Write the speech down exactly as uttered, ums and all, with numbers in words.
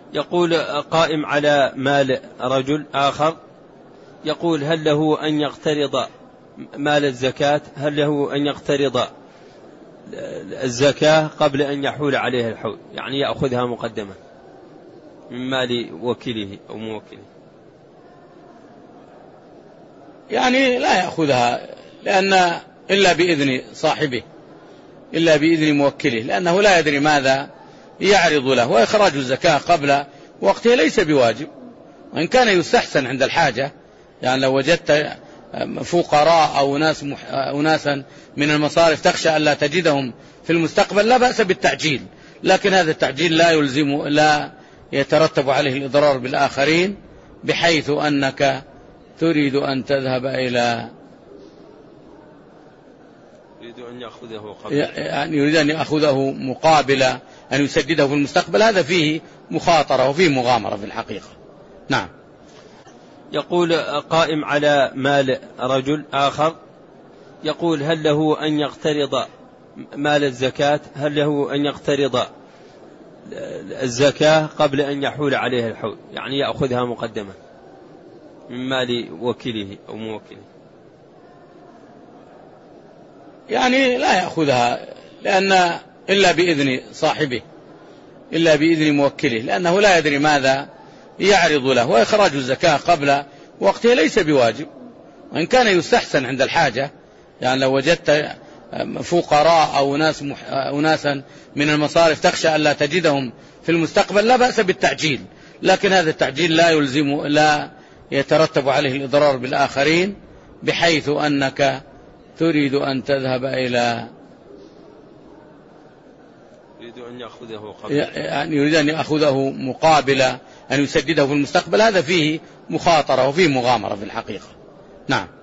يقول قائم على مال رجل آخر، يقول هل له أن يقترض مال الزكاة، هل له أن يقترض الزكاة قبل أن يحول عليه الحول، يعني يأخذها مقدمة من مال وكيله أو موكله؟ يعني لا يأخذها لأن إلا بإذن صاحبه، إلا بإذن موكله، لأنه لا يدري ماذا يعرض له، وإخراج الزكاة قبل وقتها ليس بواجب، وإن كان يستحسن عند الحاجة. يعني لو وجدت فقراء أو ناس مح... أو ناسا من المصارف تخشى ألا تجدهم في المستقبل لا بأس بالتعجيل، لكن هذا التعجيل لا يلزم لا يترتب عليه الإضرار بالآخرين، بحيث أنك تريد أن تذهب إلى يريد أن يأخذه قبل، يعني يريد أن يأخذه مقابل أن يسدده في المستقبل، هذا فيه مخاطرة وفيه مغامرة في الحقيقة. نعم. يقول قائم على مال رجل آخر، يقول هل له أن يقترض مال الزكاة، هل له أن يقترض الزكاة قبل أن يحول عليه الحول، يعني يأخذها مقدمة من مال وكيله أو موكله؟ يعني لا يأخذها لأن إلا بإذن صاحبه، إلا بإذن موكله، لأنه لا يدري ماذا يعرض له، وإخراج الزكاة قبل وقتها ليس بواجب، وإن كان يستحسن عند الحاجة. يعني لو وجدت فقراء أو ناس مح... أو ناسا من المصارف تخشى ألا تجدهم في المستقبل لا بأس بالتعجيل، لكن هذا التعجيل لا يلزم لا يترتب عليه الإضرار بالآخرين، بحيث أنك تريد أن تذهب إلى يريد أن يأخذه قبل، يعني يريد أن يأخذه مقابل أن يسدده في المستقبل، هذا فيه مخاطرة وفيه مغامرة في الحقيقة. نعم.